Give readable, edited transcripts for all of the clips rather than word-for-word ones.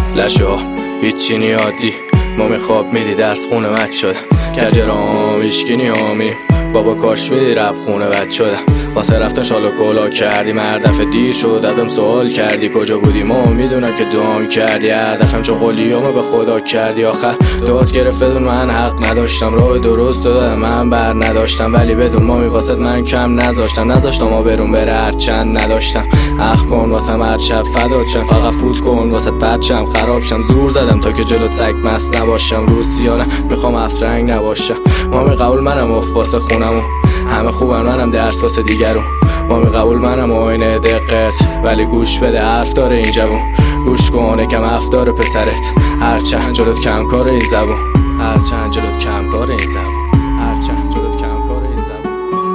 لشه ها هیچی نیادی ما میخواب میدی درس خونه مت شده کجرام ایشکی نیامیم بابا کاش میدی رب خونه بد شده واسه رفتن شالو کلا کردی مردفه دیر شد ازم سوال کردی کجا بودی ما میدونم که دوام کردی هر دفعم چون قلیامو به خدا کردی آخر داد گرفت بدون من حق نداشتم راه درست دادم من بر نداشتم ولی بدون مامی واسه من کم نذاشتم ما برون بره هر چند نداشتم اخ کن واسه هر شب فدات شم فقط فوت کن واسه پرچم خراب شم زور زدم تا که جلو تک مست نباشم روسیانه میخوام افرنگ نباشم مامی قبول منم واسه خونمو همه خوبن منم درس واسه دیگرون مامی قبول منم آینه دقت ولی گوش بده حرف داره این جوون گوش کن کم حرف داره پسرت هرچند جلوت کم کار این زبون هرچند جلوت کم کار این زبون هرچند جلوت کم کار این زبون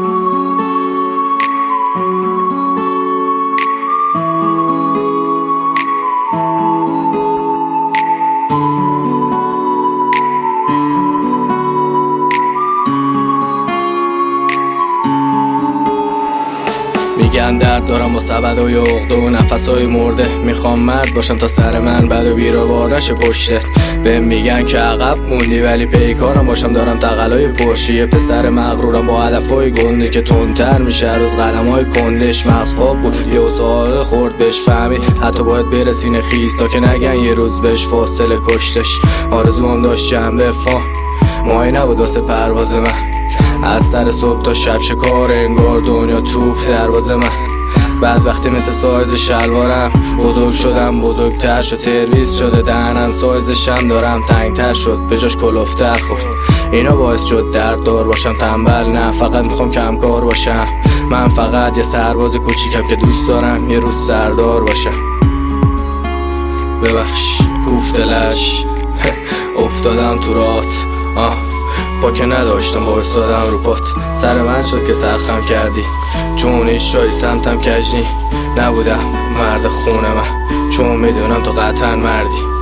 میگن درد دارم و سبد و عقده و نفسای مرده میخوام مرد باشم تا سر من بد و بیروار نشه پشته بهم میگن که عقب موندی ولی پیکارم باشم دارم تقلای پرشیه پسر مغرورم با هدفای گنده که تندتر میشه روز قدمای کندش مغز خواب بود یه ساعت خورد بهش فهمید حتی باید برسینه خیز تا که نگن یه روز بهش فاصله کشتش آرزوام داشت جنبه فام ماهی نبود واسه پرواز من از سر صبح تا شب شکار انگار دنیا توف دروازه من بعد وقتی مثل سایز شلوارم بزرگ شدم بزرگتر شد سرویس شده دهنم سایزشم دارم تنگتر شد به جاش کلوفتر خورد اینا باعث شد درد دار باشم تنبل نه فقط میخوام کم کار باشم من فقط یه سرباز کوچیکم که دوست دارم یه روز سردار باشم ببخش کوفتلش افتادم تو رات با که نداشتم با استادم رو پات سر من شد که سرخم کردی چون ایشایی سمتم کجنی نبودم مرد خونه من چون میدونم تو قطعا مردی